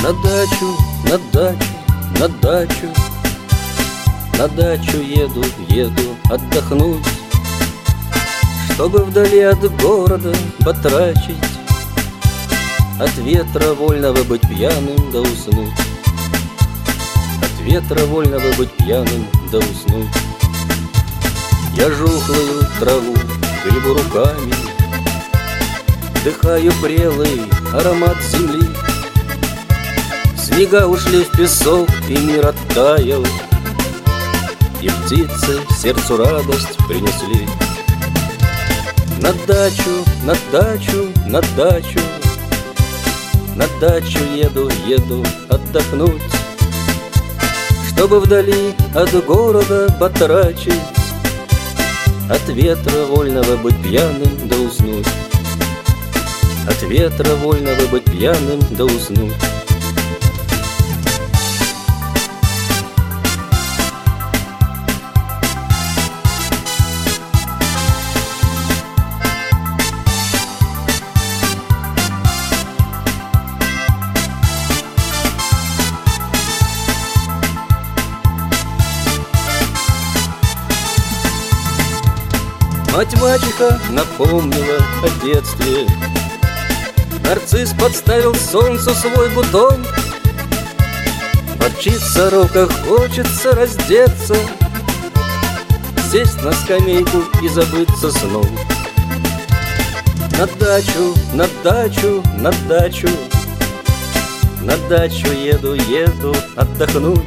На дачу, на дачу, на дачу, на дачу еду, еду отдохнуть, чтобы вдали от города потрачить, от ветра вольного быть пьяным да уснуть, от ветра вольного быть пьяным да уснуть. Я жухлую траву гребу руками, вдыхаю прелый аромат земли. Снега ушли в песок, и мир оттаял, и птицы сердцу радость принесли. На дачу, на дачу, на дачу, на дачу еду, еду отдохнуть, чтобы вдали от города потрачить, от ветра вольного быть пьяным да уснуть, от ветра вольного быть пьяным да уснуть. Мать-мачеха напомнила о детстве, нарцисс подставил солнцу свой бутон. Ворчит сорока, хочется раздеться, сесть на скамейку и забыться сном. На дачу, на дачу, на дачу, на дачу еду, еду отдохнуть,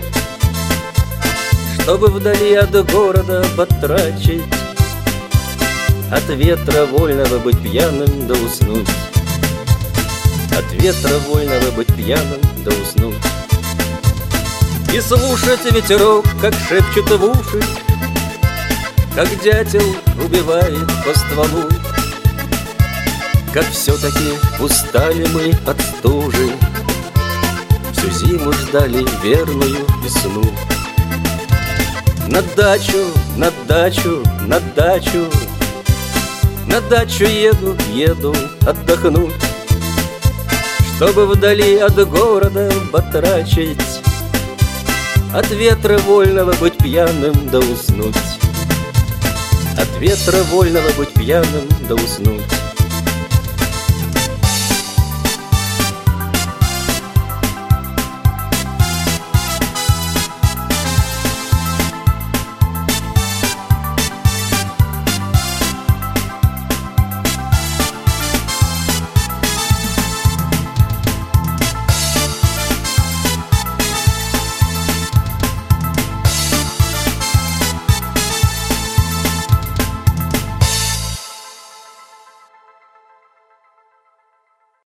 чтобы вдали от города потрачить, от ветра вольного быть пьяным да уснуть, от ветра вольного быть пьяным да уснуть. И слушать ветерок, как шепчет в уши, как дятел убивает по стволу, как все-таки устали мы от стужи, всю зиму ждали верную весну. На дачу, на дачу, на дачу, на дачу еду, еду отдохнуть, чтобы вдали от города потрачить, от ветра вольного быть пьяным да уснуть, от ветра вольного быть пьяным да уснуть.